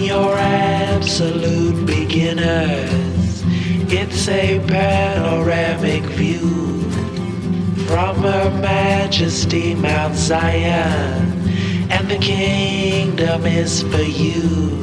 you're absolute beginners, it's a panoramic view from Her Majesty Mount Zion, and the kingdom is for you.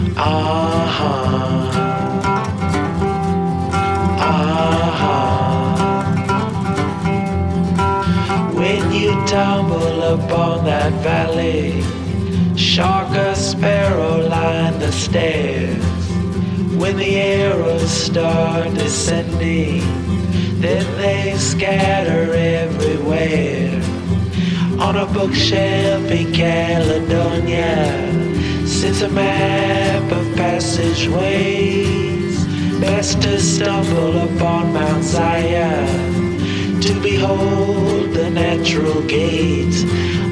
When you tumble upon that valley, shark or sparrow line the stairs. When the arrows start descending, then they scatter everywhere. On a bookshelf in Caledonia sits a map of passageways. Best to stumble upon Mount Zion to behold the natural gates.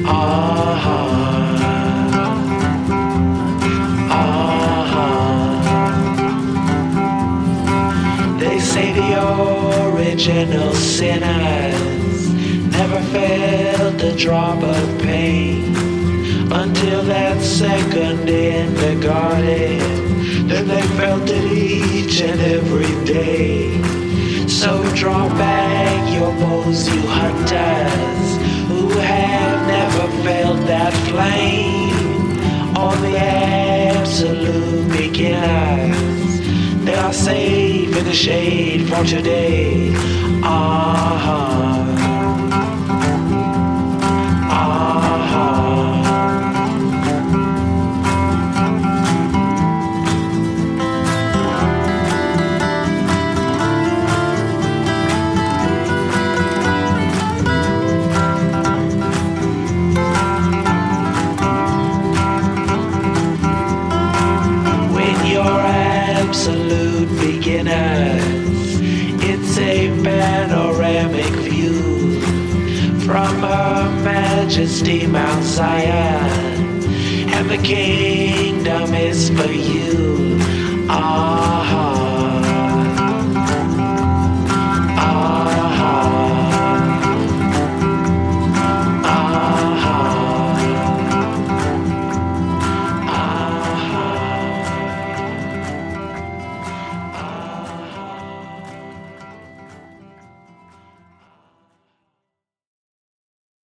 They say the original sinners never felt a drop of pain until that second in the garden. Then they felt it each and every day. So draw back your bows, you hunters who have never felt that flame. All the absolute beginners, they are safe in the shade for today. Absolute beginners, it's a panoramic view from Her Majesty Mount Zion, and the kingdom is for you.